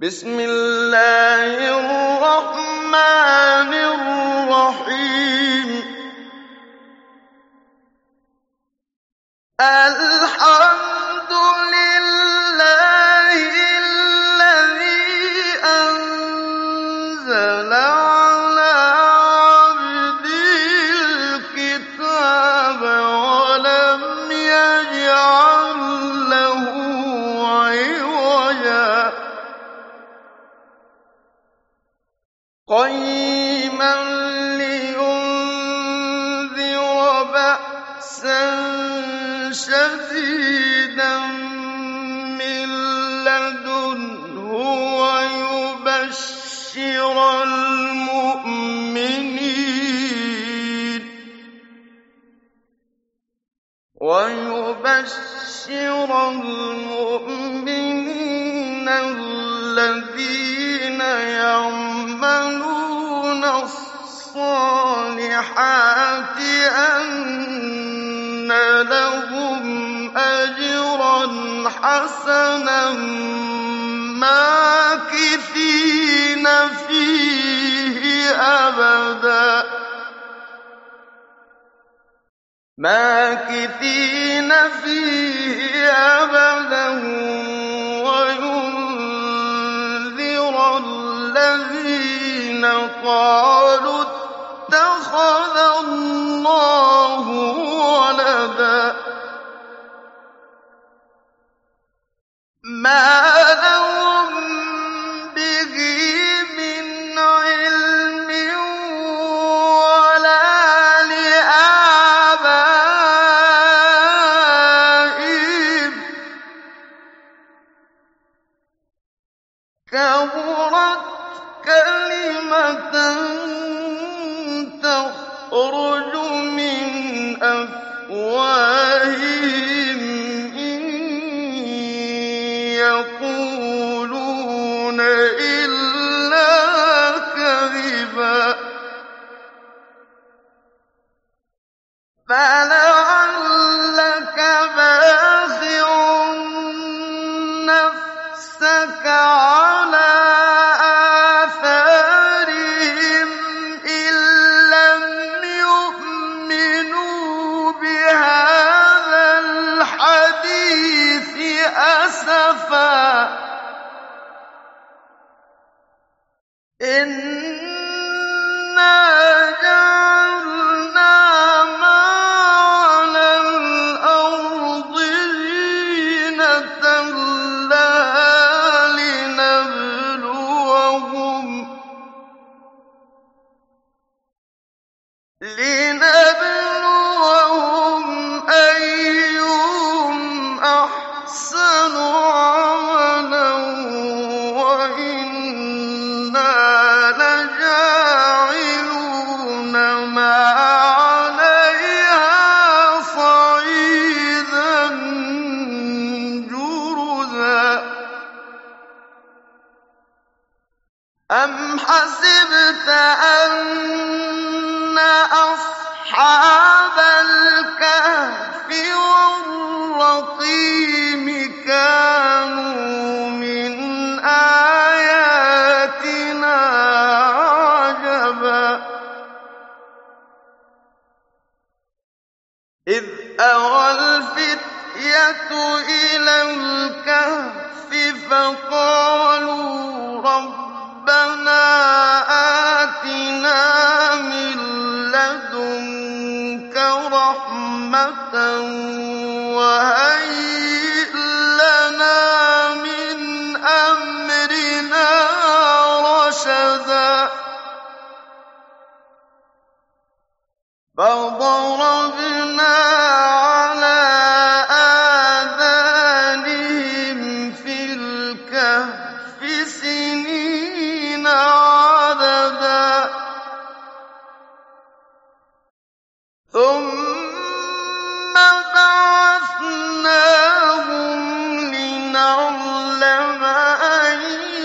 بسم الله الرحمن الرحيم الحمد لله الذي أنزل على عبده الكتاب ولم يجعل له عوجا قيما لينذر بأسا شديدا من لدنه ويبشر المؤمنين الذين يعملون الصالحات أن لهم أجرا حسنا ماكثين فيه أبدا وينذر الذين قالوا اتخذ الله ولدا ما لهم به من علم ولا لآبائهم كبرت كلمة تخرج من أفواههم إن يقولون إلا كذبا فلعلك باخع نفسك على آثارهم إن لم يؤمنوا بهذا الحديث أسفا إنا جعلنا ما على الأرض زينة لها لنبلوهم أيهم أحسن عملا وإنا لجاعلون ما عليها صعيدا جرزا أم حسبت أن أصحاب الكهف والرقيم كانوا من آياتنا عجبا إذ أوى الفتية إلى الكهف فقالوا ربنا آتنا من لدنك رحمة وهيئ لنا من أمرنا رشدا فضربنا على آذانهم في الكهف سنين عددا ثم بعثناهم لنعلم أي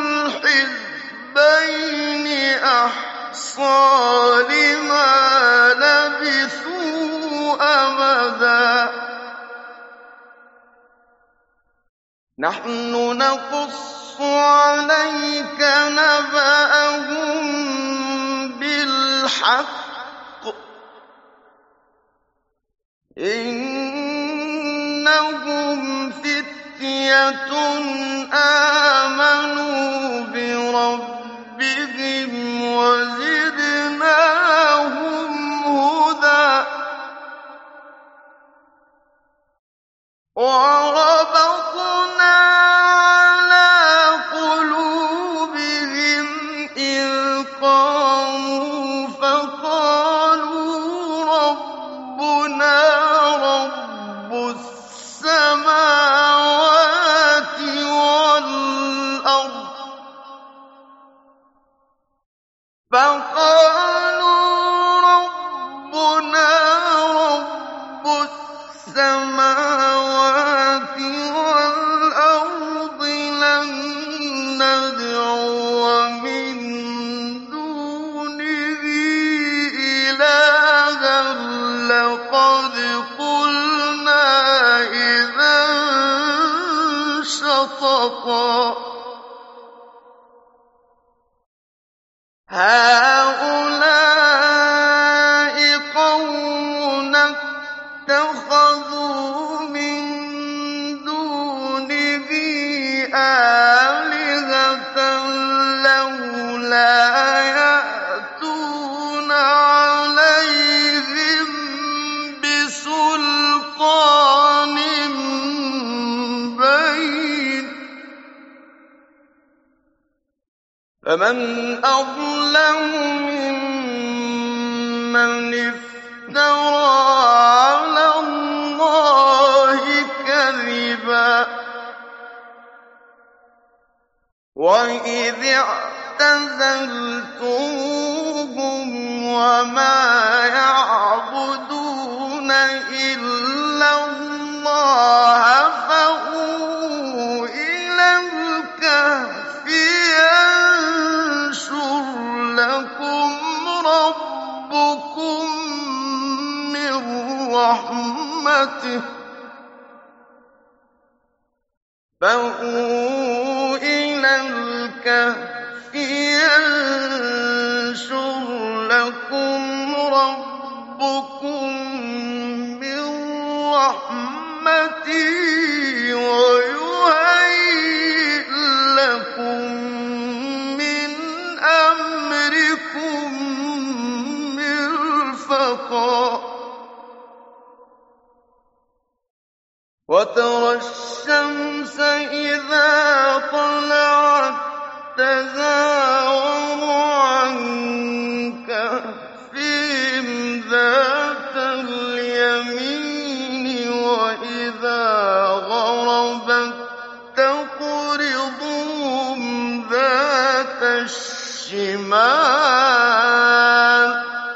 الحزبين أحصى لما لبثوا أمدا نحن نقص عليك نَبَأَهُم بِالْحَقِّ ۚ إِنَّهُمْ فِتْيَةٌ آمَنُوا بِرَبِّهِمْ وَزِدْنَاهُمْ هُدًى وَرَبَطْنَا عَلَىٰ قُلُوبِهِمْ إِذْ قَامُوا فَقَالُوا رَبُّنَا رَبُّ السَّمَاوَاتِ وَالْأَرْضِ لَن نَّدْعُوَ مِن دُونِهِ إِلَٰهًا لَّقَدْ قُلْنَا إِذًا شَطَطًا هَٰؤُلَاءِ قَوْمُنَا اتَّخَذُوا مِن دُونِهِ آلِهَةً لَّوْلَا يَأْتُونَ عَلَيْهِم بِسُلْطَانٍ بَيِّنٍ ۖ فَمَنْ أَظْلَمُ مِمَّنِ افْتَرَىٰ عَلَى اللَّهِ كَذِبًا وَإِذِ اعْتَزَلْتُمُوهُمْ وَمَا يَعْبُدُونَ إِلَّا اللَّهَ فَأْوُوا إِلَى الْكَهْفِ يَنشُرْ لَكُمْ رَبُّكُم مِّن رَّحْمَتِهِ ۚ فَأْوُوا إِلَى الْكَهْفِ يَنشُرْ لَكُمْ رَبُّكُم مِّن رَّحْمَتِهِ وَيُهَيِّئْ لَكُم مِّنْ أَمْرِكُم مِّرْفَقًا وَتَرَى الشَّمْسَ إِذَا طَلَعَت تَّزَاوَرُ عَن كَهْفِهِمْ ذَاتَ الْيَمِينِ وَإِذَا غَرَبَت تَّقْرِضُهُمْ ذَاتَ الشِّمَالِ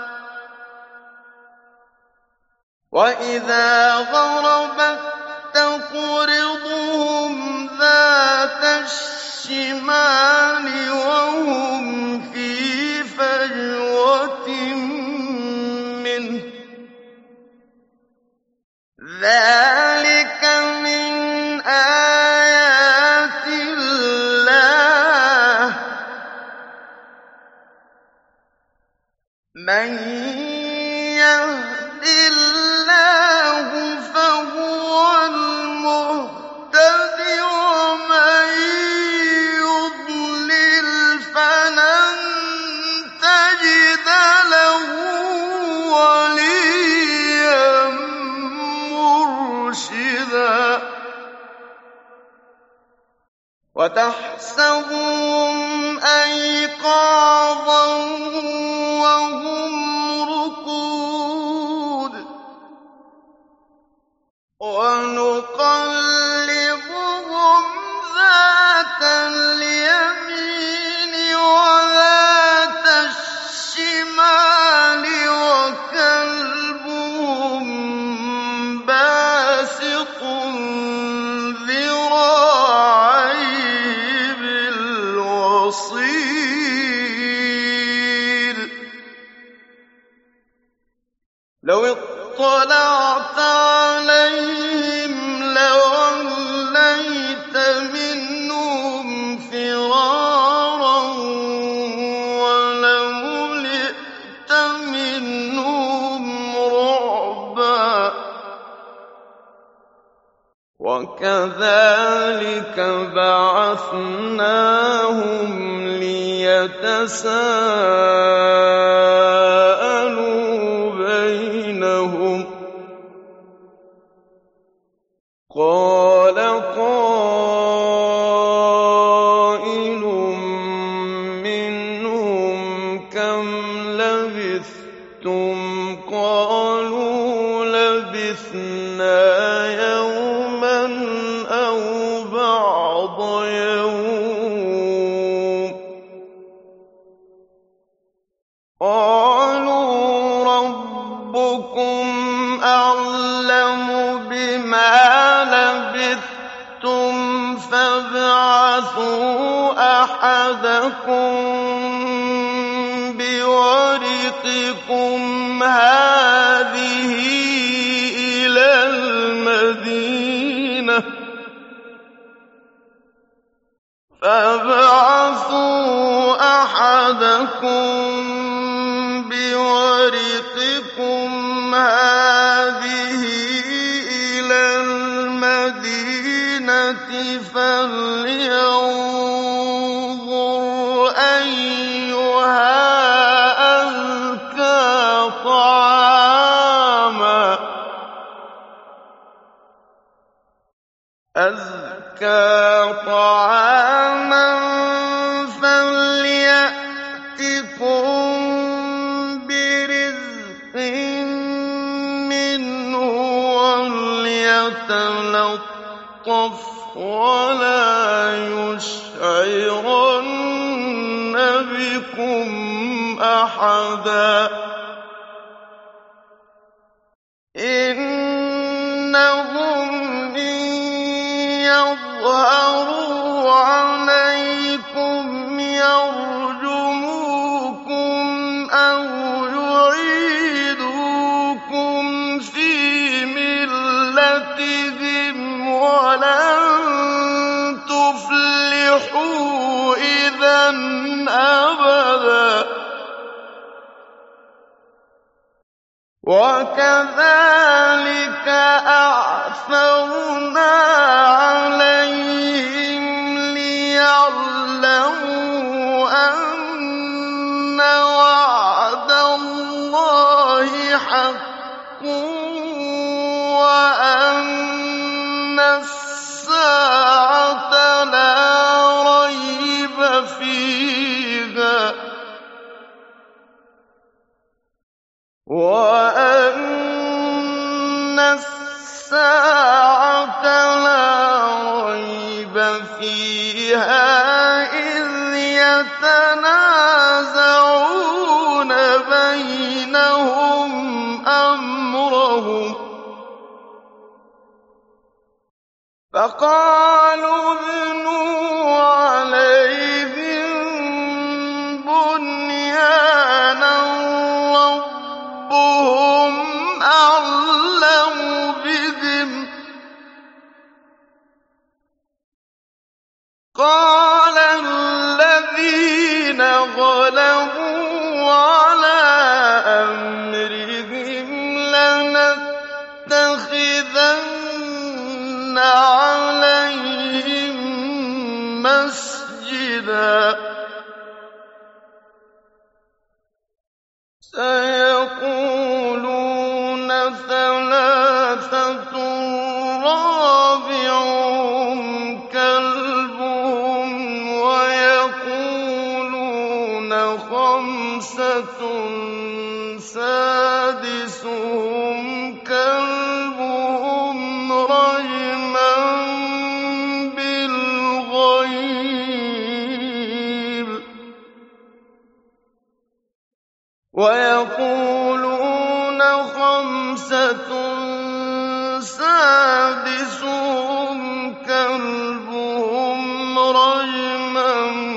وَهُمْ فِي فَجْوَةٍ مِّنْهُ ۚ ذَٰلِكَ مِنْ آيَاتِ اللَّهِ ۗ مَن يَهْدِ اللَّهُ فَهُوَ الْمُهْتَدِ ۖ وَمَن يُضْلِلْ فَلَن تَجِدَ لَهُ وَلِيًّا مُّرْشِدًا وَتَحْسَبُهُمْ أَيْقَاظًا وَهُمْ رُقُودٌ وَنُقَلِّبُهُمْ ذَاتَ الْيَمِينِ وَذَاتَ الشِّمَالِ وَكَلْبُهُم بَاسِطٌ ذِرَاعَيْهِ بِالْوَصِيدِ لَوِ اطَّلَعْتَ عَلَيْهِمْ لَوَلَّيْتَ مِنْهُمْ فِرَارًا فَبَعَثْنَاهُمْ لِيَتَسَاءَلُوا بَيْنَهُمْ ۚ قَالَ قَائِلٌ مِّنْهُمْ كَمْ لَبِثْتُمْ ۖ قَالُوا لَبِثْنَا يَوْمًا أَوْ بَعْضَ يَوْمٍ ۚ قَالُوا رَبُّكُمْ أَعْلَمُ بِمَا لَبِثْتُمْ فَابْعَثُوا أَحَدَكُم بِوَرِقِكُمْ هَٰذِهِ إِلَى الْمَدِينَةِ فَلْيَنظُرْ أَيُّهَا أَزْكَىٰ طَعَامًا فَلْيَأْتِكُم بِرِزْقٍ مِّنْهُ وَلْيَتَلَطَّفْ وَلَا يُشْعِرَنَّ بِكُمْ أَحَدًا إِنَّهُمْ إِن يَظْهَرُوا عَلَيْكُمْ يَرْجُمُوكُمْ أَوْ يُعِيدُوكُمْ فِي مِلَّتِهِمْ وَلَن تُفْلِحُوا إِذًا أَبَدًا وَكَذَٰلِكَ أَعْثَرْنَا عَلَيْهِمْ لِيَعْلَمُوا أَنَّ وَعْدَ اللَّهِ حَقٌّ وَأَنَّ السَّاعَةَ لَا رَيْبَ فِيهَا إِذْ يَتَنَازَعُونَ بَيْنَهُمْ أَمْرَهُمْ فَقَالُوا ابْنُوا عَلَيْهِم بُنْيَانًا رَّبُّهُمْ أَعْلَمُ بِهِمْ ۚ قَالَ الَّذِينَ غَلَبُوا عَلَىٰ أَمْرِهِمْ لَنَتَّخِذَنَّ عَلَيْهِم مَّسْجِدًا سَيَقُولُونَ ثَلَاثَةٌ رَّابِعُهُمْ كَلْبُهُمْ وَيَقُولُونَ خَمْسَةٌ سَادِسُهُمْ كَلْبُهُمْ رَجْمًا بِالْغَيْبِ وَيَقُولُونَ خَمْسَةٌ سَادِسُهُمْ كَلْبُهُمْ رَجْمًا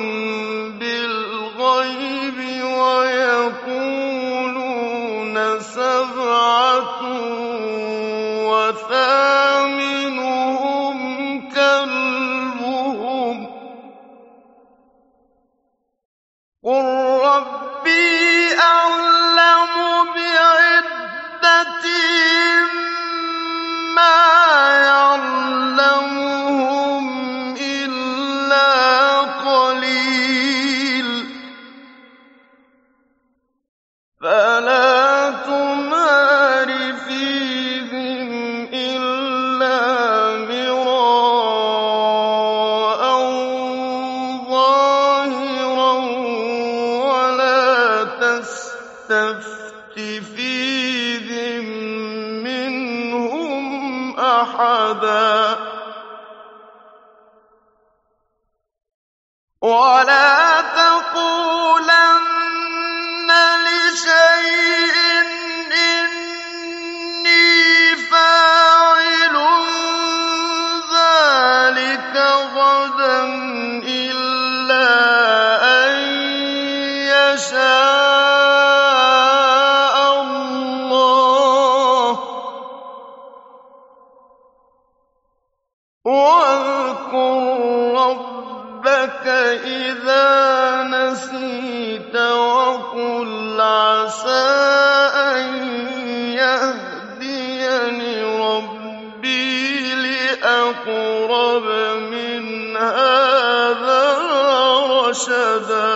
بِالْغَيْبِ وَيَقُولُونَ سَبْعَةٌ وَثَامِنُهُمْ كَلْبُهُمْ ۚ قُل رَّبِّي أَعْلَمُ بِعِدَّتِهِم مَّا يَعْلَمُهُمْ تَسْتَفْتِ فِيهِم مِّنْهُمْ أَحَدًا وَلَا تَقُولَنَّ لِشَيْءٍ إِنِّي فَاعِلٌ ذَٰلِكَ غَدًا إِلَّا أَن يَشَاءَ اللَّهُ ۚ وَاذْكُر رَّبَّكَ إِذَا نَسِيتَ وَقُلْ عَسَىٰ أَن يَهْدِيَنِ رَبِّي لِأَقْرَبَ مِنْ هَٰذَا رَشَدًا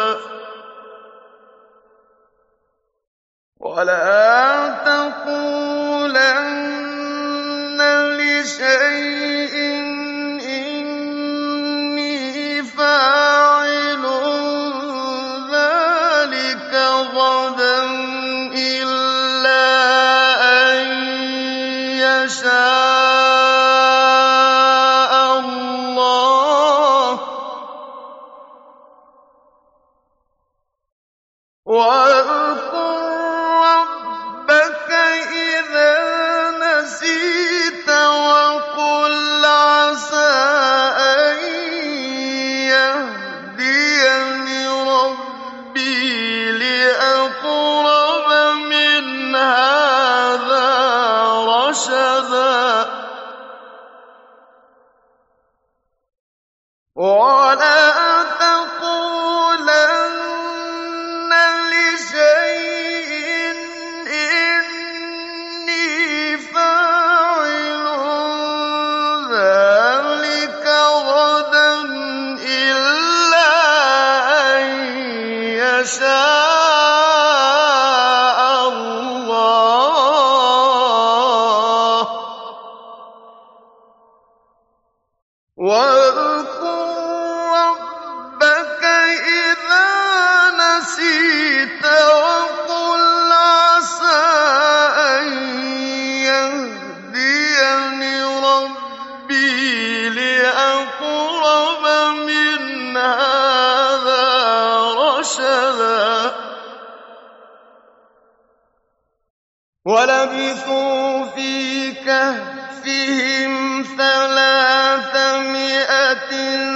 وَلَا تَقُولَنَّ لِشَيْءٍ إِنِّي فَاعِلٌ ذَٰلِكَ غَدًا إِلَّا أَن يَشَاءَ اللَّهُ ۚ وَاذْكُر رَّبَّكَ إِذَا نَسِيتَ وَقُلْ عَسَىٰ أَن يَهْدِيَنِ رَبِّي لِأَقْرَبَ مِنْ هَٰذَا رَشَدًا وَلَا تَقُولَنَّ لِشَيْءٍ إِنِّي فَاعِلٌ ذَٰلِكَ غَدًا إِلَّا أَن يَشَاءَ اللَّهُ ۚ وَاذْكُر رَّبَّكَ إِذَا نَسِيتَ وَقُلْ عَسَىٰ أَن يَهْدِيَنِ رَبِّي لِأَقْرَبَ مِنْ هَٰذَا رَشَدًا وَلَبِثُوا فِي كَهْفِهِمْ 300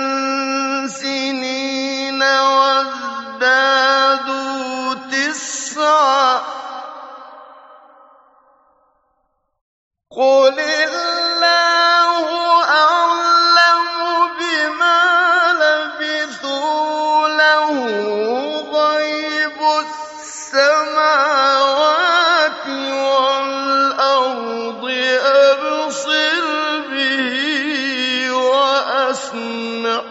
سِنِينَ وَازْدَادُوا تِسْعًا ۚ قُلِ اللَّهُ أَعْلَمُ بِمَا لَبِثُوا لَهُ غَيْبُ السَّمَاوَاتِ وَالْأَرْضِ أَبْصِرْ بِهِ وَأَسْمِعْ ۚ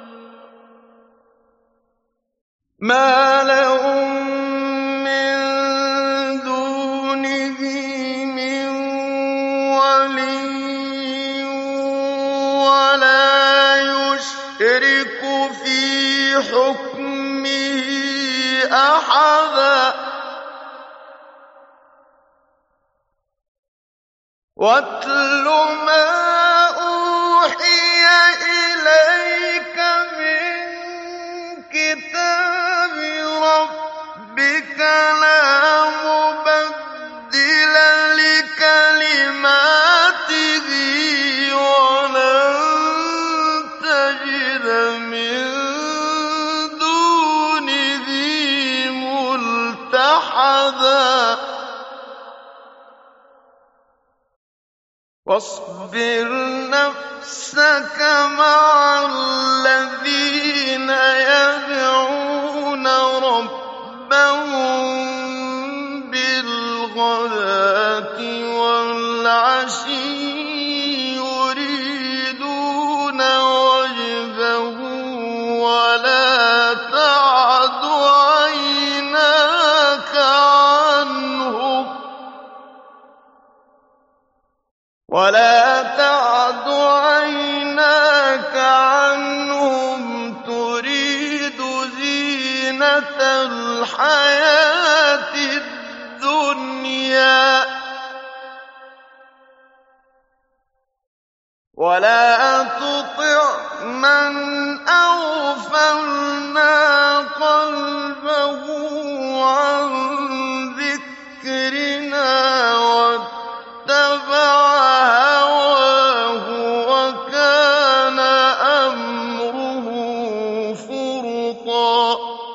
مَا لَهُم مِّن دُونِهِ مِن وَلِيٍّ وَلَا يُشْرِكُ فِي حُكْمِهِ أَحَدًا وَاتْلُ مَا أُوحِيَ إِلَيْكَ مِن كِتَابِ رَبِّكَ لَا مُبَدِّلَ لِكَلِمَاتِهِ وَلَن تَجِدَ مِن دُونِهِ مُلْتَحَدًا وَاصْبِرْ نَفْسَكَ مَعَ الَّذِينَ يَدْعُونَ رَبَّهُم بِالْغَدَاةِ وَالْعَشِيِّ يُرِيدُونَ وَجْهَهُ وَلَا تَعْدُ عَيْنَاكَ عَنْهُمْ تُرِيدُ زِينَةَ الْحَيَاةِ الدُّنْيَا وَلَا تُطِعْ مَنْ أَغْفَلْنَا قَلْبَهُ عَن ذِكْرِنَا وَاتَّبَعَ هَوَاهُ وَكَانَ أَمْرُهُ فُرُطًا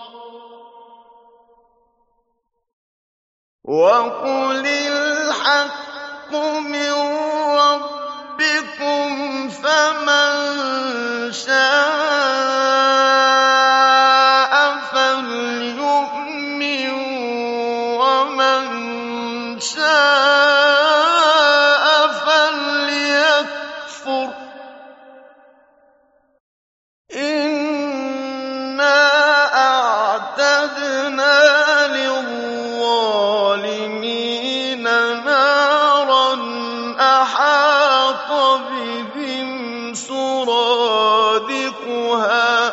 وَقُلِ الْحَقُّ مِن رَّبِّكُمْ فَمَن شَاءَ فَلْيُؤْمِن وَمَن شَاءَ فَلْيَكْفُرْ إِنَّا أَعْتَدْنَا لِلظَّالِمِينَ نَارًا أَحَاطَ بِهِمْ سُرَادِقُهَا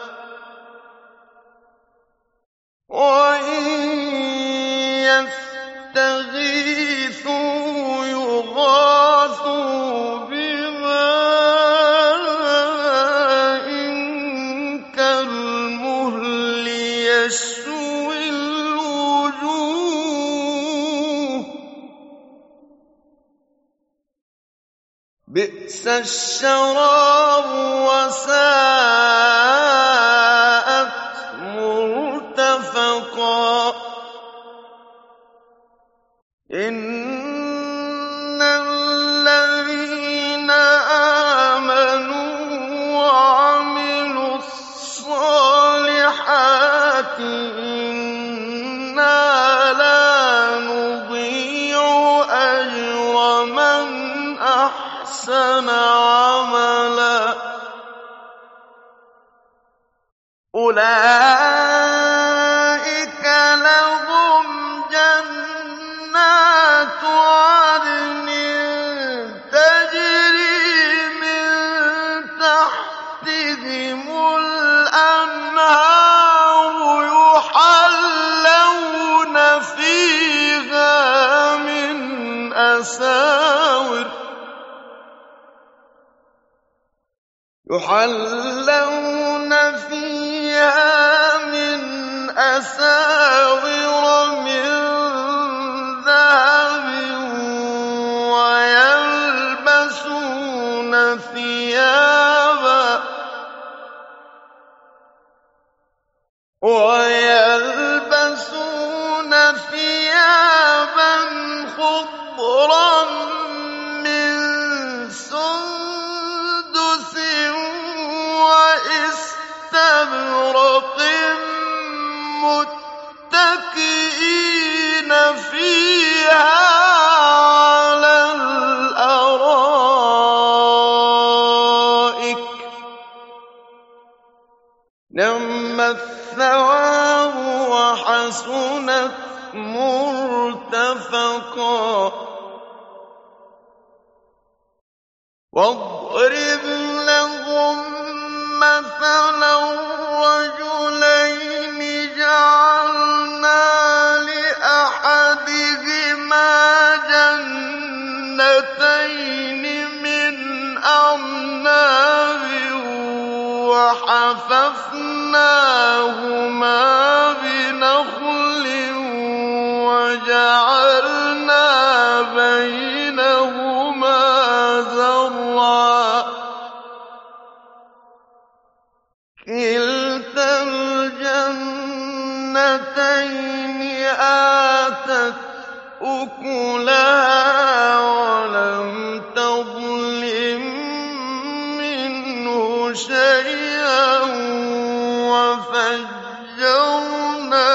وَإِن يَسْتَغِيثُوا يُغَاثُوا بِمَاءٍ كَالْمُهْلِ يَشْوِي الْوُجُوهَ بِئْسَ الشَّرَابُ وَسَاءَتْ مُرْتَفَقًا إِنَّ الَّذِينَ آمَنُوا وَعَمِلُوا الصَّالِحَاتِ إِنَّا لَا نُضِيعُ أَجْرَ مَنْ أَحْسَنَ عَمَلًا أُولَٰئِكَ لَهُمْ جَنَّاتُ عَدْنٍ تَجْرِي مِن تَحْتِهِمُ الْأَنْهَارُ يُحَلَّوْنَ فِيهَا مِنْ أَسَاوِرَ مِن ذَهَبٍ وَيَلْبَسُونَ ثِيَابًا خُضْرًا مِّن سُندُسٍ وَإِسْتَبْرَقٍ مُّتَّكِئِينَ فِيهَا عَلَى الْأَرَائِكِ ۚ نِعْمَ الثَّوَابُ وَحَسُنَتْ مُرْتَفَقًا وَاضْرِبْ لَهُم مَّثَلًا رَّجُلَيْنِ جَعَلْنَا لِأَحَدِهِمَا جَنَّتَيْنِ مِنْ أَعْنَابٍ وَحَفَفْنَاهُمَا بِنَخْلٍ وَجَعَلْنَا بَيْنَهُمَا زَرْعًا كِلْتَا الْجَنَّتَيْنِ آتَتْ أُكُلَهَا وَلَمْ تَظْلِم مِّنْهُ شَيْئًا وَفَجَّرْنَا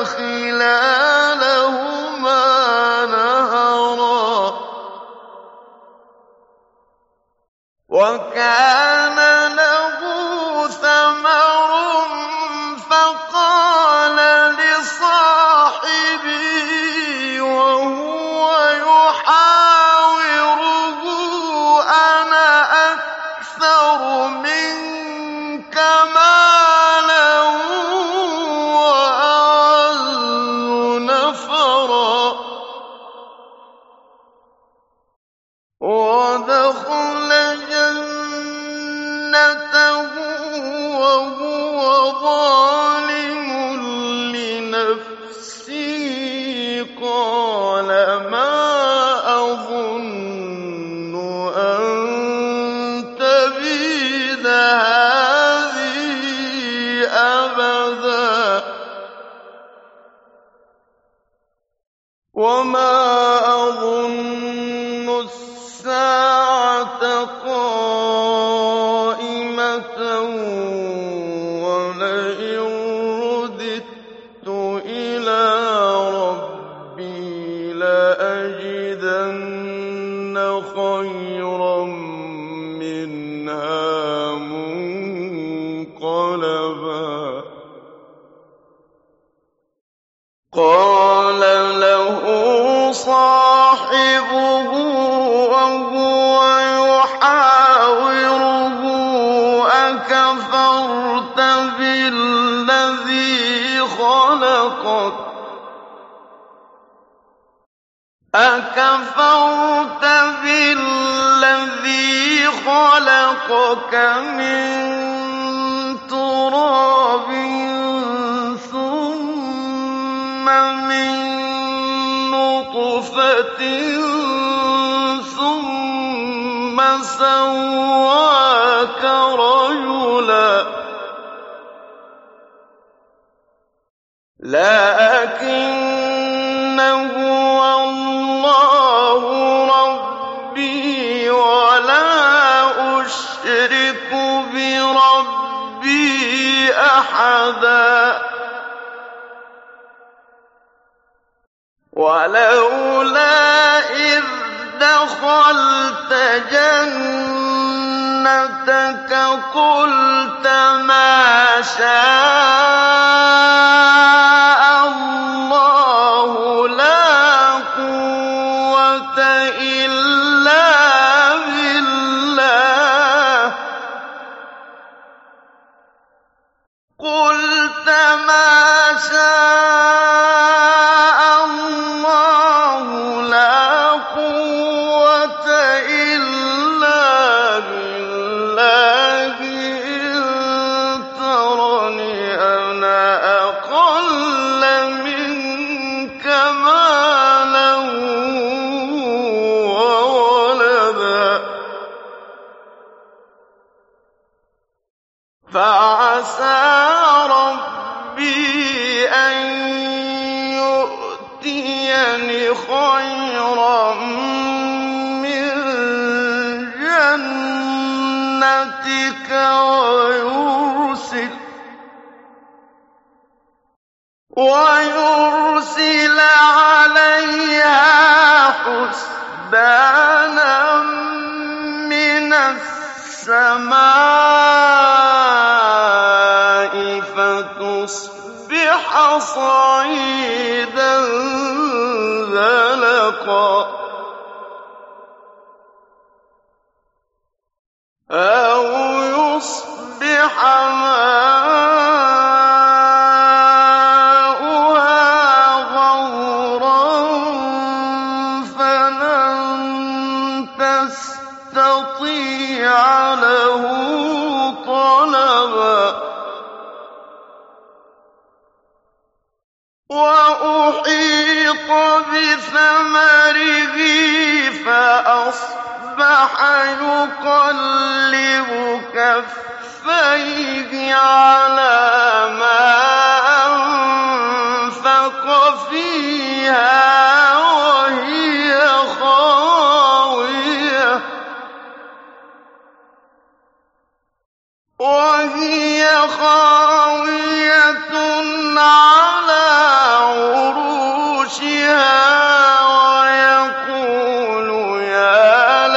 خِلَالَهُمَا نَهَرًا وَكَانَ لَهُ ثَمَرٌ فَقَالَ لِصَاحِبِهِ وَهُوَ يُحَاوِرُهُ أَنَا أَكْثَرُ مِنكَ مَالًا أبدا وما أظن الساعة قائمة ولئن رددت إلى ربي لأجدن خيرا منها منقلبا قال له صاحبه وهو يحاوره أكفرت بالذي خلقك من تراب ثم من نطفة ثم سواك رجلا لكن هو الله ربي ولا أشرك بربي أحدا ولولا إذ دخلت جنتك قلت ما شاء الله لا قوة إلا بالله قلت ما شاء الله لا قوة إلا بالله إن ترني أنا أقل منك مالا وولدا فعسى ربي أن يؤتيني خيرا من جنتك ويرسل عليها حسبانا من السماء فتصبح صعيدا زلقا أو يصبح ماؤها غورا فلن تستطيع له طلبا وأحيط بثمره فأصبح يقلب كفيه على ما أنفق فيها وهي خاوية على عروشها ويقول يا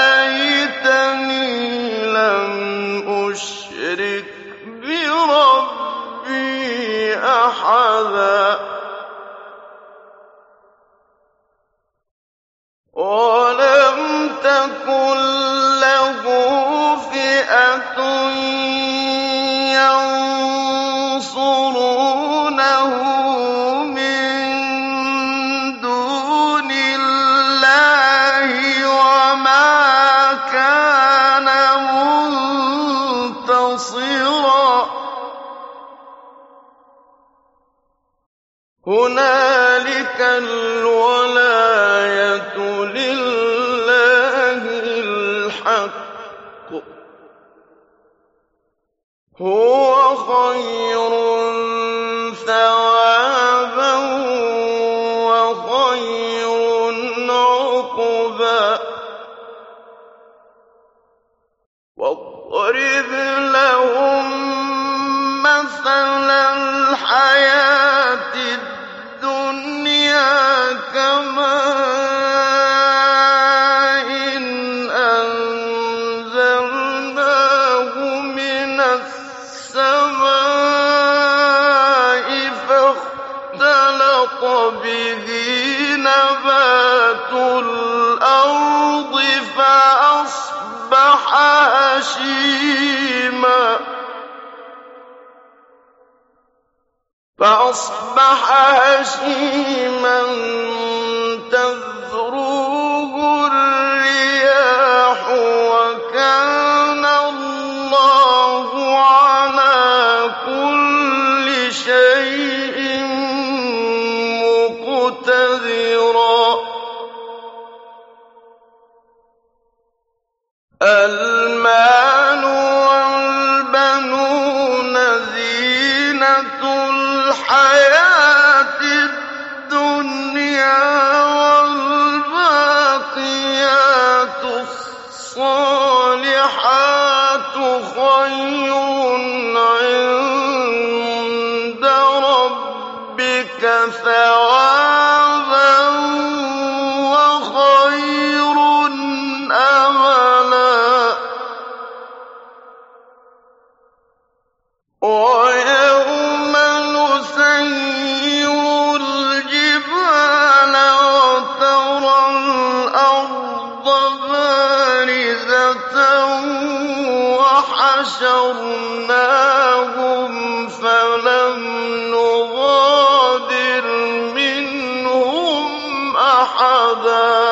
ليتني لم أشرك بربي أحدا ولم تكن له فئة ينصرونه من دون الله وما كان منتصرا هنالك الولاية لله الحق هو خير ثوابا وخير عقبا واضرب لهم مثل الحياة الدنيا كماء أنزلناه من السماء فاختلط به نبات الأرض فأصبح هشيما تذروه الرياح وكان الله على كل شيء مقتدرا المال والبنون زينة الحياة الدنيا والباقيات الصالحات خير عند ربك ثوابا وخير أملا ويوم نسير الجبال وترى الأرض بارزة وحشرناهم فلم نغادر منهم أحدا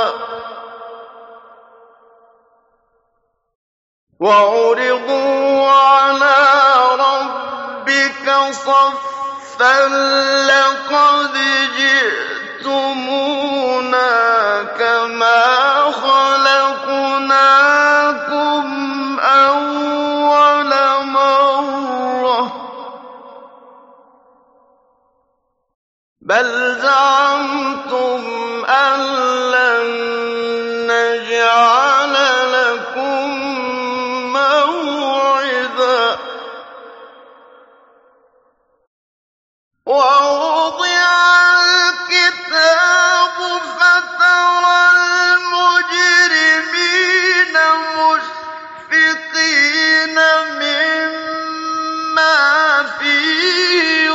وعرضوا على ربك صفا لقد جئتمونا كما خلقناكم أول مرة بل زعمتم أن لن نجعل لكم موعدا ووضع الكتاب فترى المجرمين مشفقين مما فيه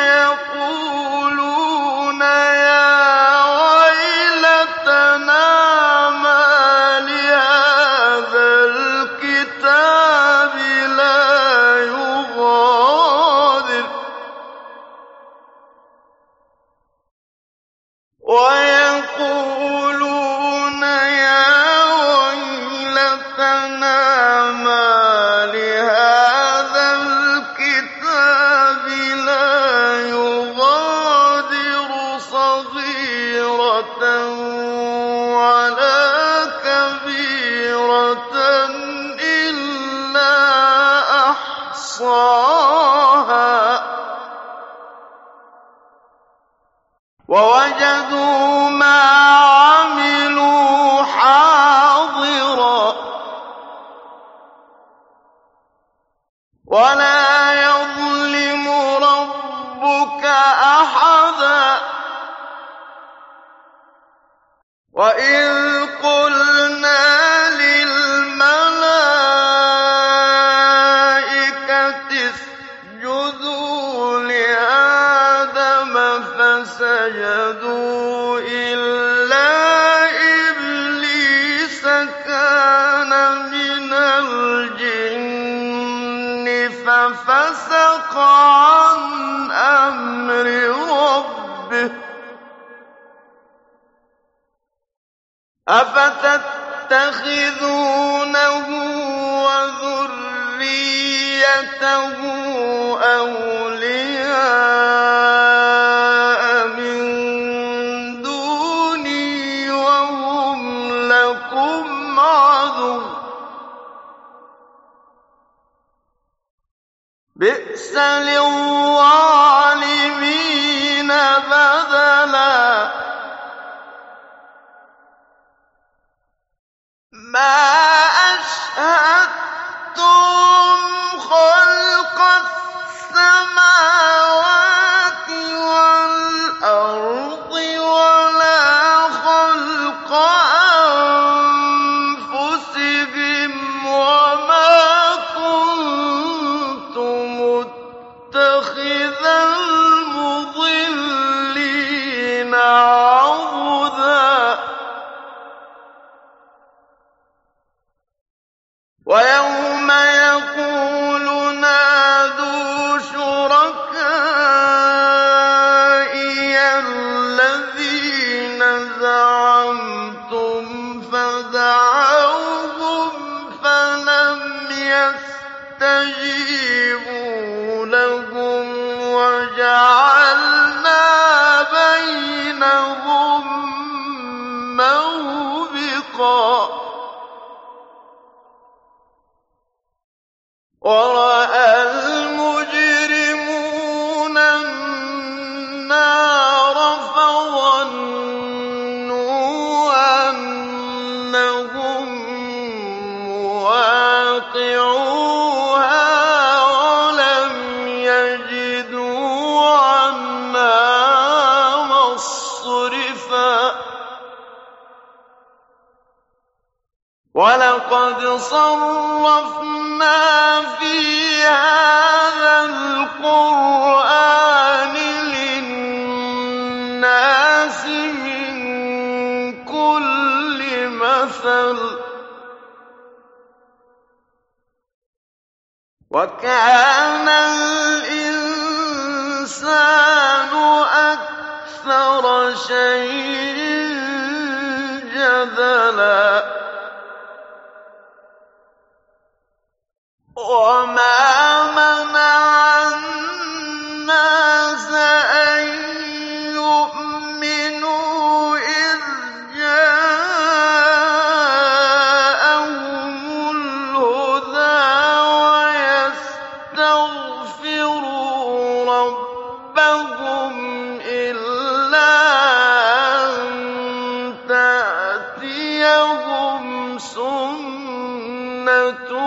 ويقولون يا ويلتنا ما لهذا الكتاب لا يغادر ويقولون يا ويلتنا ما لهذا الكتاب لا يغادر صغيرة ولا كبيرة إلا أحصاها ووجدوا ما عملوا حاضرا ولا يظلم ربك أحدا وإذ قلنا للملائكة اسجدوا لآدم فسجدوا إلا إبليس كان من الجن ففسق عن أمر ربه أفتتخذونه وذريته أولياء من دوني وهم لكم عدو بئس للظالمين أشهدتهم خلق السماوات والأرض ولا خلق أنفسهم وما كنت متخذ المضلين عضدا ويوم يقول نادوا شركائي الذين زعمتم فدعوهم فلم يستجيبوا لهم وجعلنا بينهم موبقا ورأى المجرمون النار فظنوا أنهم مواقعوها ولم يجدوا عنها مصرفا ولقد صرفنا في هذا القرآن للناس من كل مثل وكان الإنسان أكثر شيء جدلا وما منع الناس أن يؤمنوا إذ جاءهم الهدى ويستغفروا ربهم إلا أن تأتيهم سنة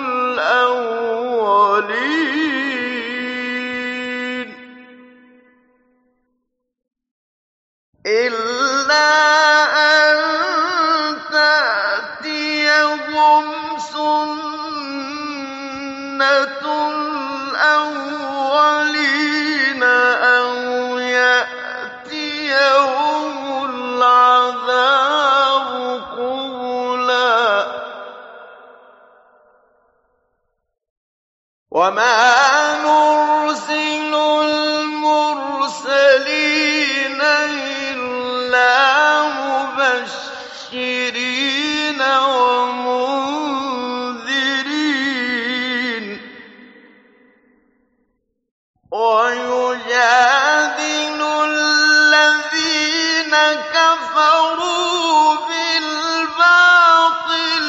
الأولين إلا أن تأتيهم سنة الأولين أو يأتيهم العذاب قبلا وما نرسل المرسلين إلا مبشرين ومنذرين ويجادل الذين كفروا بالباطل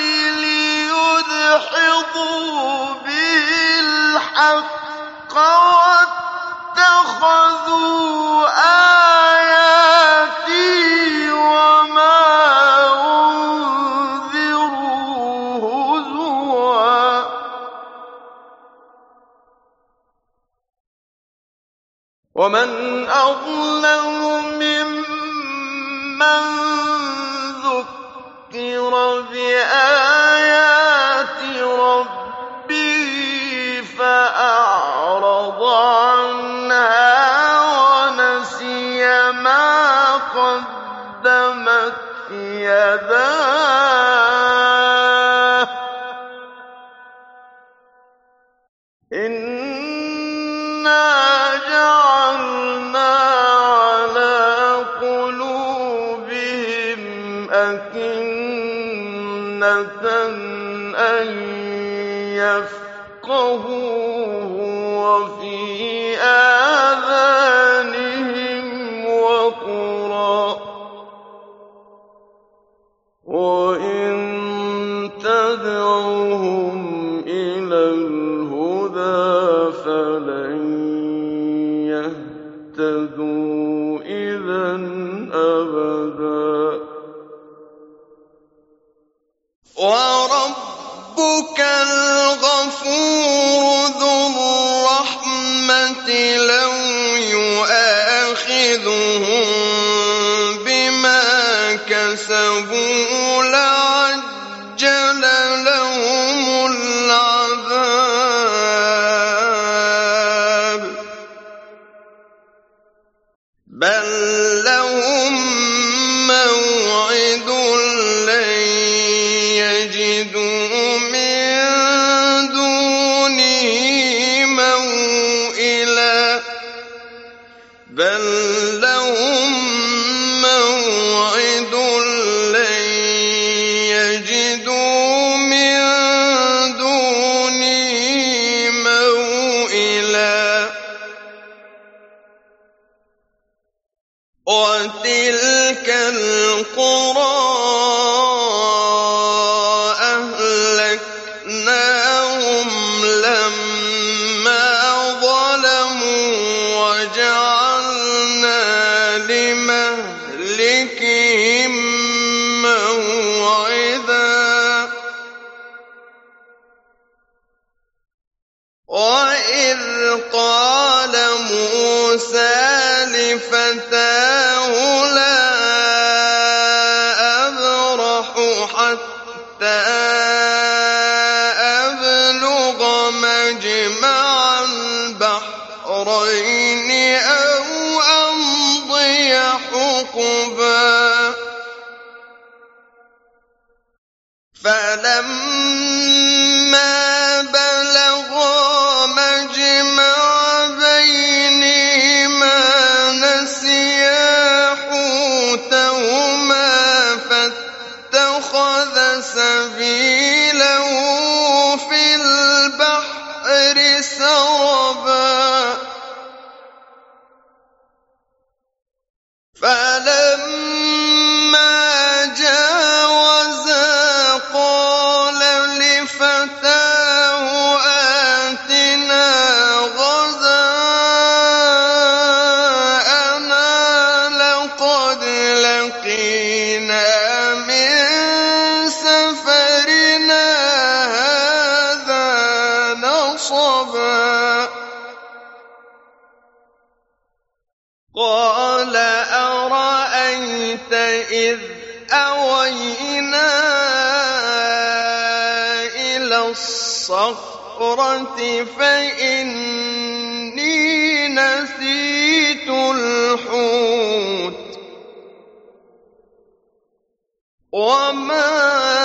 ليدحضوا به الحق واتخذوا آياتي وما أنذروا هزوا ومن أظلم ممن ذكر بآيات ربه فأعرض عنها ونسي ما قدمت يداه إنا جعلنا على قلوبهم أكنة أن يفقهوه وفي آذانهم وقرا وإن تدعوهم إلى الهدى فلن يهتدوا إذا أبدا وَرَبُّكَ الْغَفُورُ ذُو الرَّحْمَةِ لَوْ يُؤَاخِذُهُم بِمَا كَسَبُوا لَعَجَّلَ لَهُمُ الْعَذَابَ ۚ بَل لَّهُم مَّوْعِدٌ لَّن يَجِدُوا مِن دُونِهِ مَوْئِلًا وَتِلْكَ الْقُرَىٰ أَهْلَكْنَاهُمْ لَمَّا ظَلَمُوا وَجَعَلْنَا لِمَهْلِكِهِم مَّوْعِدًا وَإِذْ قَالَ مُوسَىٰ لِفَتَاهُ لَا أَبْرَحُ حَتَّىٰ أَبْلُغَ مَجْمَعَ الْبَحْرَيْنِ أَوْ أَمْضِيَ حُقُبًا فَلَمَّا بَلَغَا مَجْمَعَ بَيْنِهِمَا نَسِيَا حُوتَهُمَا فَاتَّخَذَ سَبِيلَهُ فِي الْبَحْرِ سَرَبًا فَلَمَّا جَاوَزَا قَالَ لِفَتَاهُ آتِنَا غَدَاءَنَا لَقَدْ لَقِينَا مِن سَفَرِنَا هَٰذَا نَصَبًا قَالَ أَرَأَيْتَ إِذْ أَوَيْنَا إِلَى الصَّخْرَةِ فَإِنِّي نَسِيتُ الْحُوتَ وَمَا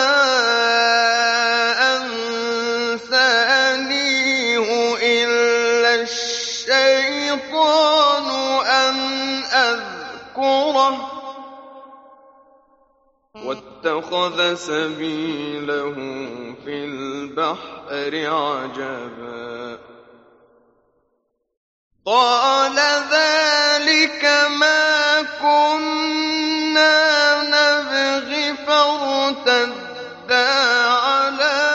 أَنسَانِيهُ إِلَّا الشَّيْطَانُ أَنْ أَذْكُرَهُ وَاتَّخَذَ سَبِيلَهُ فِي الْبَحْرِ عَجَبًا قَالَ ذَٰلِكَ مَا كُنَّا نَبْغِ فَارْتَدَّا عَلَىٰ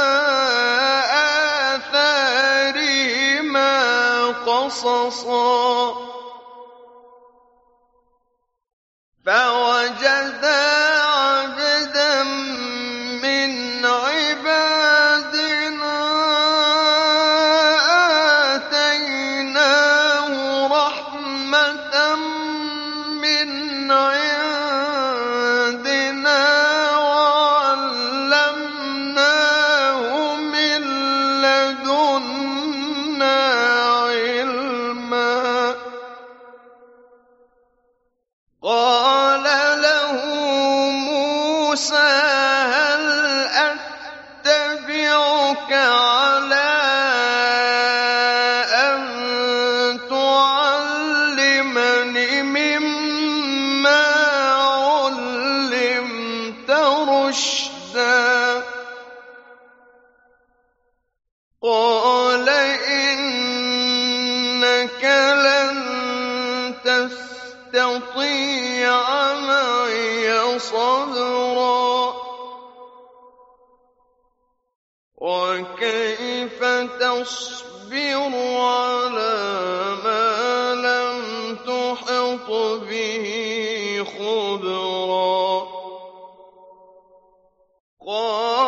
آثَارِهِمَا قَصَصًا فَوَجَدَا عَبْدًا مِّنْ عِبَادِنَا آتَيْنَاهُ رَحْمَةً مِّنْ عِندِنَا وَعَلَّمْنَاهُ مِن لَّدُنَّا عِلْمًا قَالَ لَهُ مُوسَىٰ هَلْ أَتَّبِعُكَ عَلَىٰ أَن تُعَلِّمَنِ مِمَّا عُلِّمْتَ رُشْدًا قَالَ إِنَّكَ لَن تَسْتَطِيعَ مَعِيَ صَبْرًا وَكَيْفَ تَصْبِرُ عَلَىٰ مَا لَمْ تُحِطْ بِهِ خُبْرًا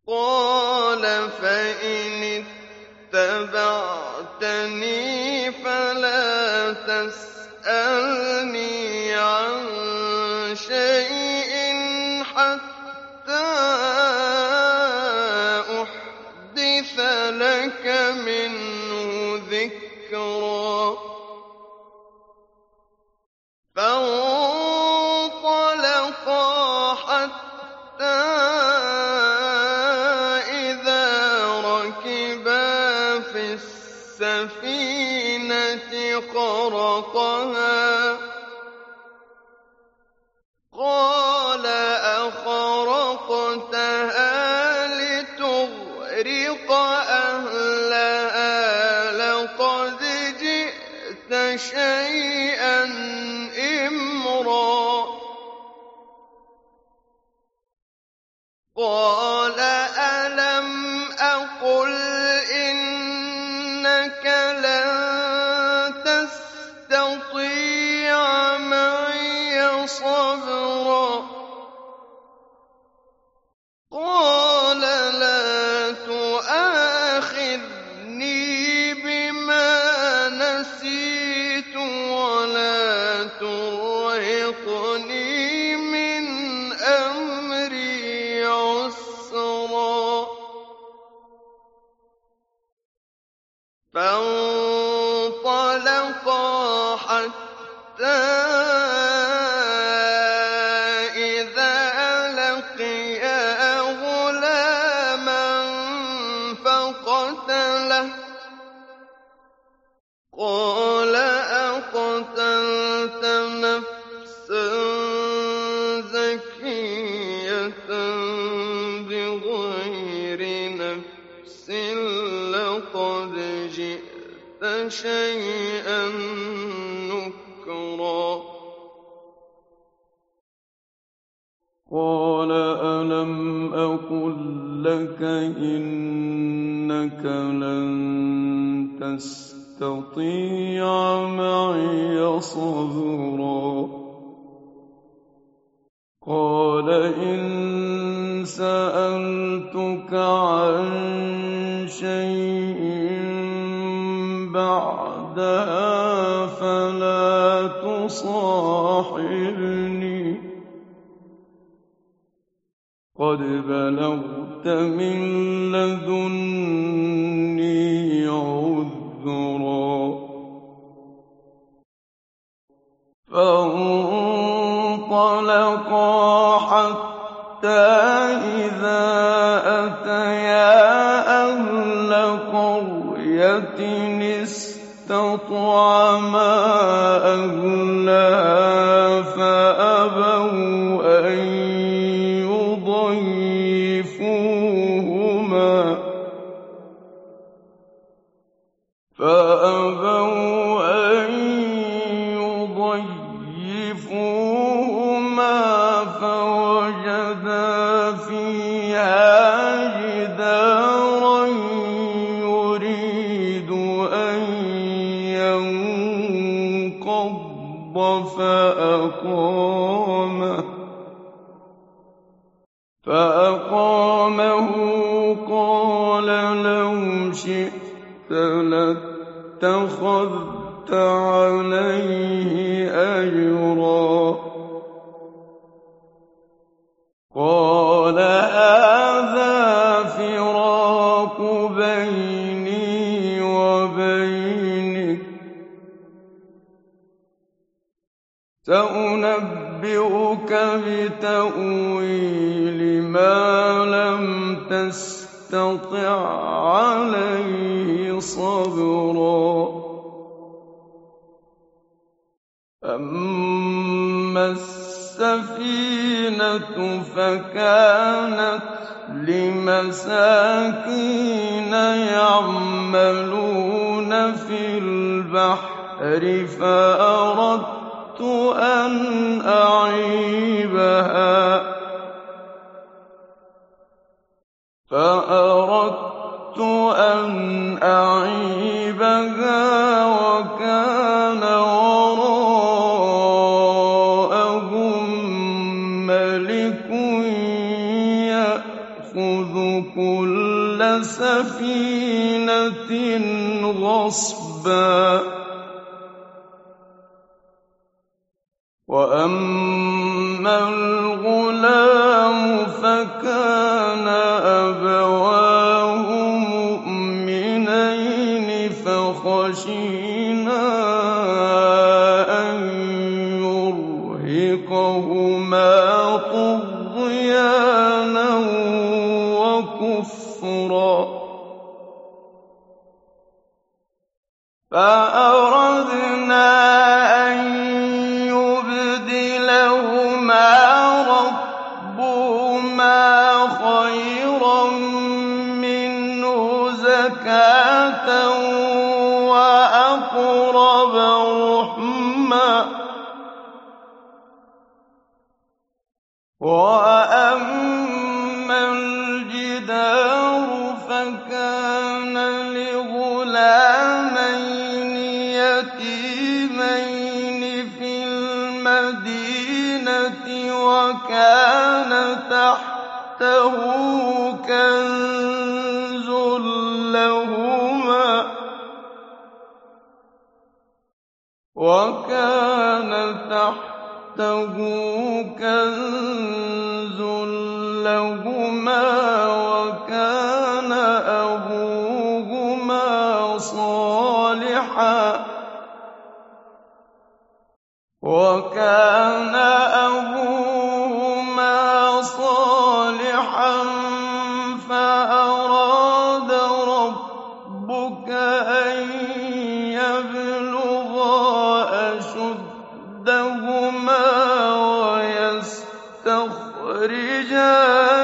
قَالَ فَإِنِ اتَّبَعْتَنِي فَلَا تَسْأَلْنِي عَن شَيْءٍ حَتَّىٰ أُحْدِثَ لَكَ مِنْهُ ذِكْرًا فانطلقا حتى إذا ركبا في السفينة خرقها قال أخرقتها لتغرق أهلها لقد جئت شيئا إمرا قال ألم أقل إنك لن تستطيع معي صبرا قال لا تؤاخذني بما نسيت ولا ترهقني من أمري عسرا فانطلقا حتى إذا لقيا غلاما فقتله قال أقتلت نفسا زكية بغير نفس لقد جئت شيئا نكرا قال ألم أقل لك إنك لن تستطيع معي صبرا قال إن سألتك عن شيء بعدها فلا تصاحبني قد بلغت من لدني عذرا فانطلقا حتى إذا أتيا أهل قرية استطعما أهلها فأبوا أن يضيفوهما فوجدا فيها جدارا يريد أن ينقض فأقامه قال لو شئت لاتخذت عليه أجرا قال هذا فراق بيني وبينك سأنبئك بتأويل ما لم تستطع عليه صبرا أما السفينة فكانت لمساكين يعملون في البحر فأردت أن أعيبها وكان وراءهم ملك يأخذ يَأْخُذُ كُلَّ سَفِينَةٍ غَصْبًا وَأَمَّا الْغُلَامُ فَكَانَ أَبَوَاهُ مُؤْمِنَيْنِ فَخَشِينَا أَن يُرْهِقَهُمَا طُغْيَانًا وَكُفْرًا فَأَرَدْنَا أَن يُبْدِلَهُمَا رَبُّهُمَا خَيْرًا مِّنْهُ زَكَاةً وَأَقْرَبَ رُحْمًا وَأَمَّا الْجِدَارُ فَكَانَ لِغُلَامَيْنِ يَتِيمَيْنِ فِي الْمَدِينَةِ وَكَانَ تَحْتَهُ كَنزٌ لَّهُمَا وَكَانَ أَبُوهُمَا صَالِحًا فَأَرَادَ رَبُّكَ أَن يَبْلُغَا أَشُدَّهُمَا وَيَسْتَخْرِجَا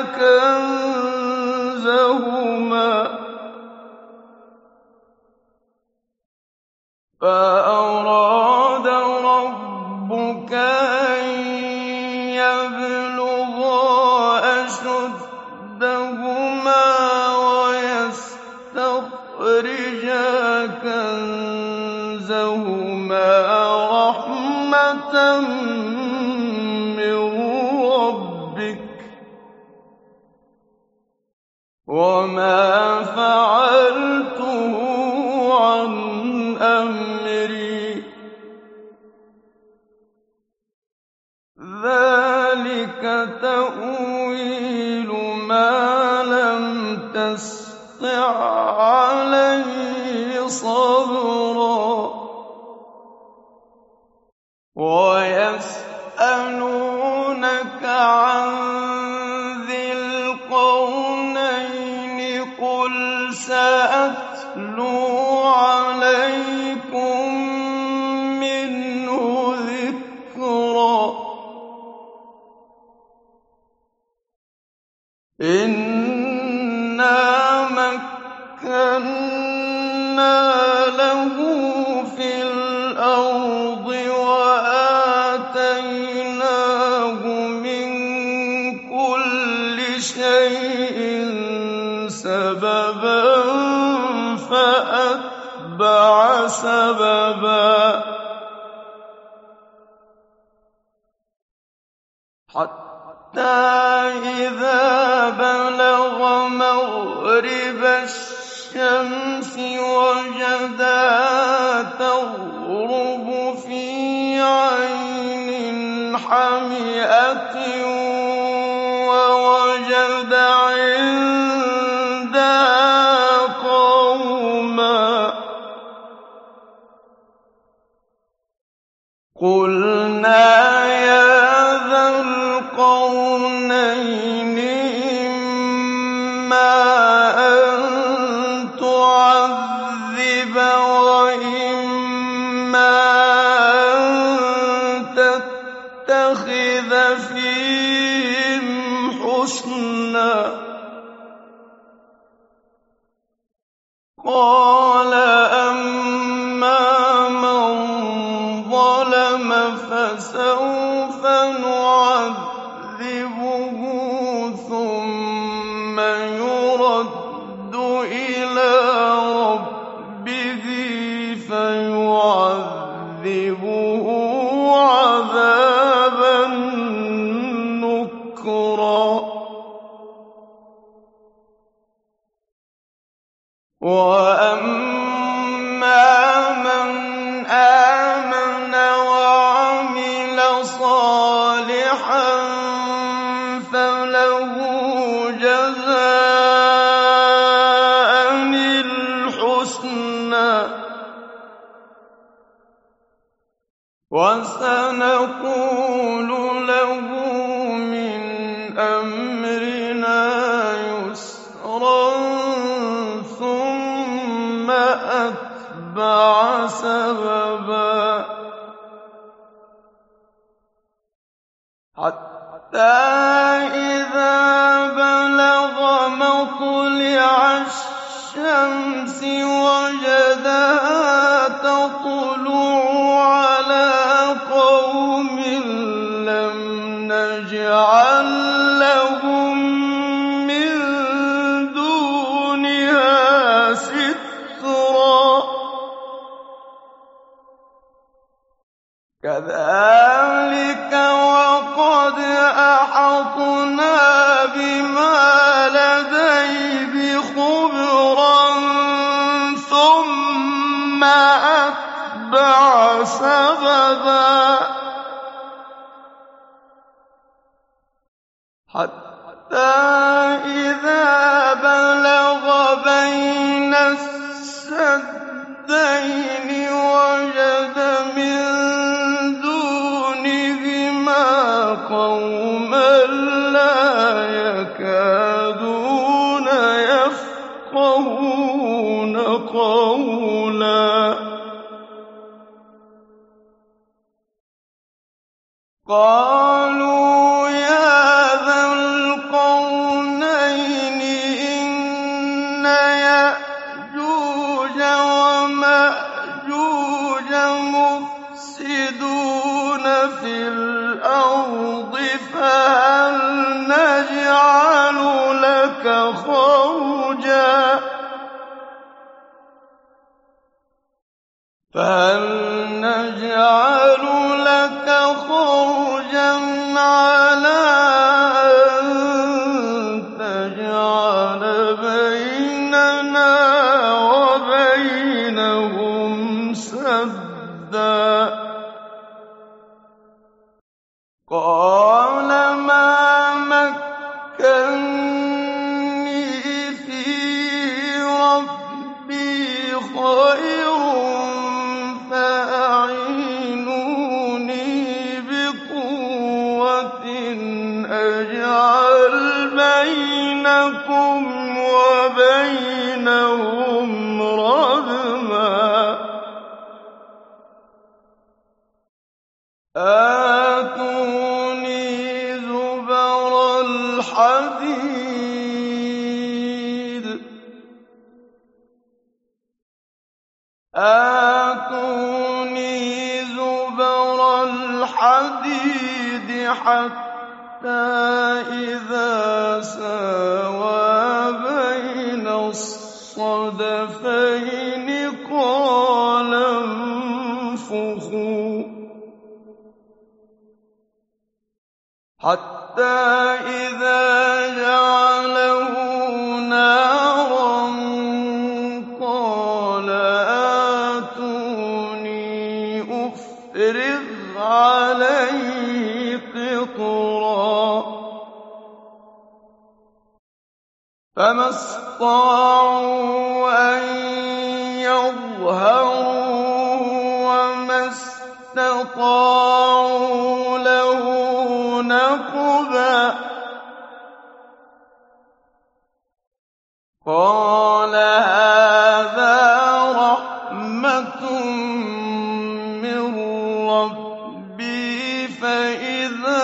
كَنزَهُمَا رَحْمَةً مِّن رَّبِّكَ ۚ وَمَا فَعَلْتُهُ عَنْ أَمْرِي ۚ ذَٰلِكَ تَأْوِيلُ مَا لَمْ تَسْطِع عَّلَيْهِ صَبْرًا وَيَسْأَلُونَكَ عَن ذِي الْقَرْنَيْنِ ۖ قُلْ سَأَتْلُو عَلَيْكُم مِّنْهُ ذِكْرًا إِنَّا مَكَّنَّا لَهُ فِي الْأَرْضِ وَآتَيْنَاهُ مِن كُلِّ شَيْءٍ سَبَبًا فَأَتْبَعَ سَبَبًا حَتَّىٰ إِذَا بَلَغَ مَغْرِبَ الشَّمْسِ وَجَدَهَا تَغْرُبُ فِي عَيْنٍ حَمِئَةٍ وَوَجَدَ عِندَهَا قَوْمًا ۗ قُلْنَا يَا ذَا الْقَرْنَيْنِ إِمَّا أَن تُعَذِّبَ وَإِمَّا أَن تَتَّخِذَ فِيهِمْ حُسْنًا ۚ قَالَ أَمَّا مَن ظَلَمَ فَسَوْفَ نُعَذِّبُهُ ثُمَّ يُرَدُّ إِلَىٰ رَبِّهِ فَيُعَذِّبُهُ عَذَابًا نُّكْرًا وَأَمَّا مَنْ آمَنَ وَعَمِلَ صَالِحًا فَلَهُ جَزَاءً الْحُسْنَىٰ وَسَنَقُولُ لَهُ مِنْ أَمْرِنَا يُسْرًا ثُمَّ أَتْبَعَ سَبَبًا حَتَّىٰ إِذَا بَلَغَ مَطْلِعَ الشَّمْسِ وَجَدَهَا تَطْلُعُ عَلَىٰ قَوْمٍ لَّمْ نَجْعَل لَّهُم مِّن دُونِهَا سِتْرًا كَذَٰلِكَ وَقَدْ أَحَطْنَا بِمَا لَدَيْهِ خُبْرًا ثُمَّ أَتْبَعَ سَبَبًا حَتَّىٰ إِذَا بَلَغَ بَيْنَ السَّدَّيْنِ وَجَدَ مِن دُونِهِمَا قَوْمًا لَّا يَكَادُونَ يَفْقَهُونَ قَوْلًا قَالُوا يَا ذَا الْقَرْنَيْنِ إِنَّ يَأْجُوجَ وَمَأْجُوجَ مُفْسِدُونَ فِي الْأَرْضِ فَهَلْ نَجْعَلُ لَكَ خَرْجًا عَلَىٰ أَن تَجْعَلَ بَيْنَنَا وَبَيْنَهُمْ سَدًّا قَالَ مَا مَكَّنِّي فِيهِ رَبِّي خَيْرٌ فَأَعِينُونِي بِقُوَّةٍ أَجْعَلْ بَيْنَكُمْ وَبَيْنَهُمْ رَدْمًا آتُونِي زُبَرَ الْحَدِيدِ حَتَّىٰ إِذَا سَاوَىٰ بَيْنَ الصَّدَفَيْنِ قَالَ انفُخُوا حَتَّىٰ إِذَا جَعَلَهُ نَارًا قَالَ آتُونِي أُفْرِغْ عَلَيْهِ قِطْرًا فَمَا اسْطَاعُوا أَن يَظْهَرُوهُ وَمَا اسْتَطَاعُوا لَهُ نَقْبًا قَالَ هَٰذَا رَحْمَةٌ مِّن رَّبِّي فَإِذَا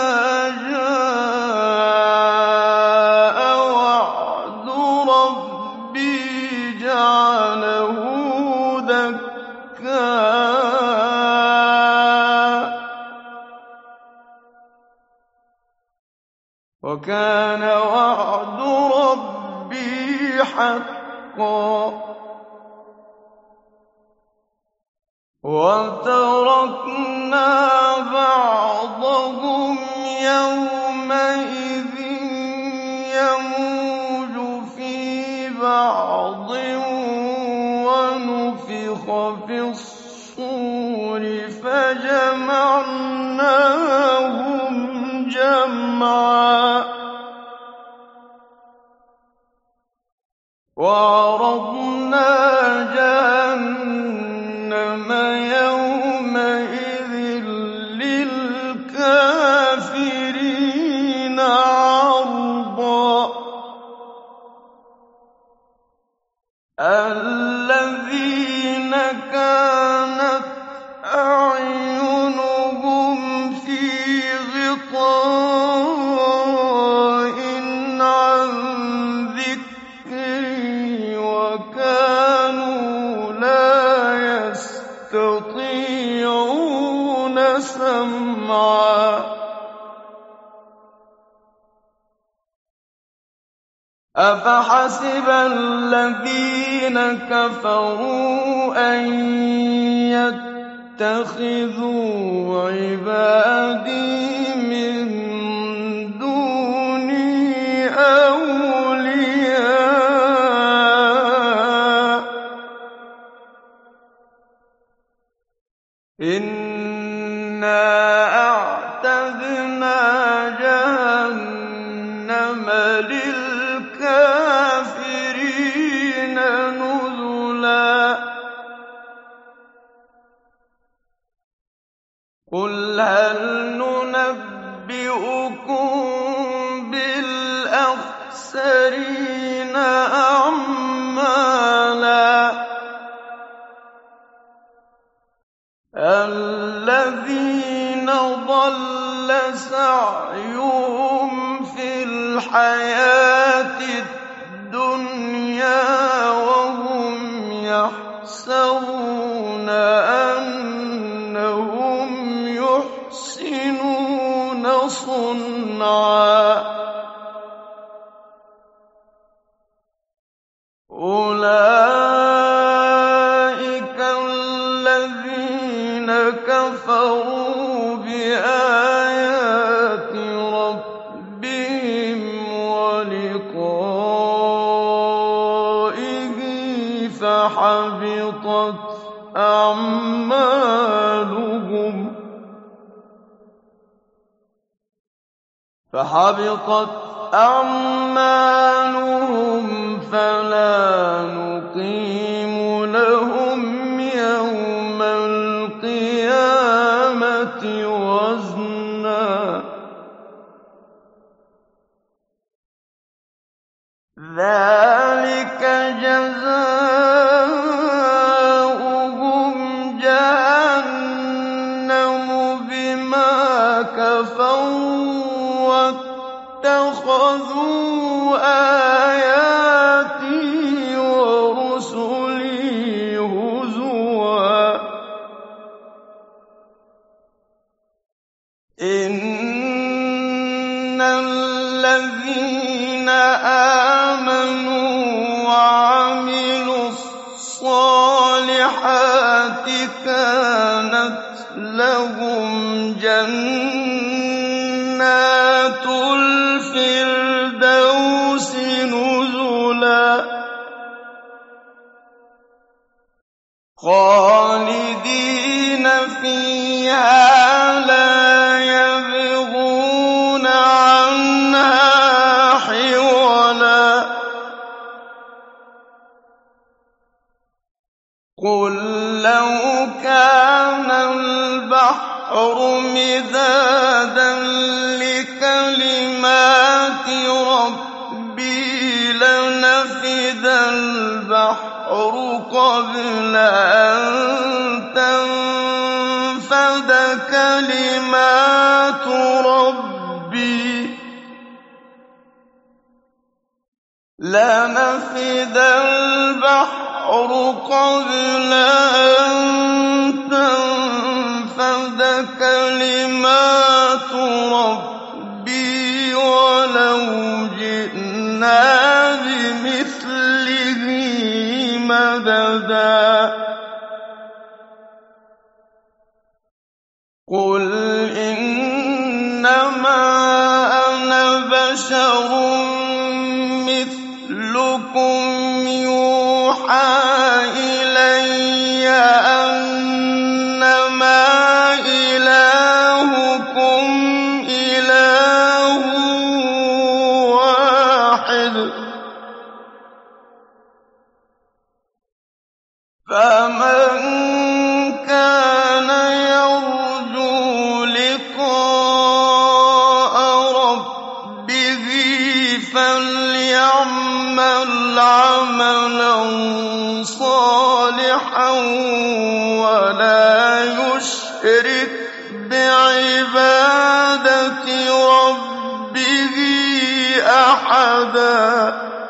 جَاءَ وَعْدُ رَبِّي جَعَلَهُ دَكَّاءَ وَكَانَ وَعْدُ رَبِّي حَقًّا وَتَرَكْنَا بَعْضَهُمْ يَوْمَئِذٍ يَمُوجُ فِي بَعْضٍ في الصُّورِ فَجَمَعْنَاهُمْ جَمْعًا وَعَرَضْنَا جَهَنَّمَ يَوْمَئِذٍ لِّلْكَافِرِينَ عَرْضًا الَّذِينَ كَانَتْ أَعْيُنُهُمْ فِي غِطَاءٍ عَن ذِكْرِي وَكَانُوا لَا يَسْتَطِيعُونَ سَمْعًا أَفَحَسِبَ الَّذِينَ كَفَرُوا أَن يَتَّخِذُوا عِبَادِي مِن دُونِي أَوْلِيَاءَ إِنَّا أَعْتَدْنَا جَهَنَّمَ لِلْكَافِرِينَ نُزُلًا قُلْ هَلْ نُنَبِّئُكُم بِالْأَخْسَرِينَ أَعْمَالًا الَّذِينَ ضَلَّ سَعْيُهُمْ فِي الْحَيَاةِ الدُّنْيَا وَهُمْ يَحْسَبُونَ أَنَّهُمْ يُحْسِنُونَ صُنْعًا أُولَٰئِكَ الَّذِينَ كَفَرُوا بِآيَاتِ رَبِّهِمْ وَلِقَائِهِ فَحَبِطَتْ أَعْمَالُهُمْ فَلَا نُقِيمُ لَهُمْ يَوْمَ الْقِيَامَةِ وَزْنًا ذَٰلِكَ جَزَاؤُهُمْ جَهَنَّمُ بِمَا كَفَرُوا وَاتَّخَذُوا آيَاتِي وَرُسُلِي هُزُوًا إِنَّ الَّذِينَ آمَنُوا وَعَمِلُوا الصَّالِحَاتِ كَانَتْ لَهُمْ جَنَّاتُ الْفِرْدَوْسِ نُزُلًا خَالِدِينَ فِيهَا لَا يَبْغُونَ عَنْهَا حِوَلًا قُل لَّوْ كَانَ الْبَحْرُ مِدَادًا لِّكَلِمَاتِ رَبِّي لَنَفِدَ الْبَحْرُ قَبْلَ أَن تَنفَدَ كَلِمَاتُ رَبِّي لَنَفِدَ الْبَحْرُ قَبْلَ أَن تَنفَدَ كَلِمَاتُ رَبِّي وَلَوْ جِئْنَا بِمِثْلِهِ مَدَدًا قُلْ إِنَّمَا أَنَا بَشَرٌ مِّثْلُكُمْ يُوحَىٰ إِلَيَّ فمن كان يرجو لقاء ربه فليعمل عملا صالحا ولا يشرك بعبادة ربه أحدا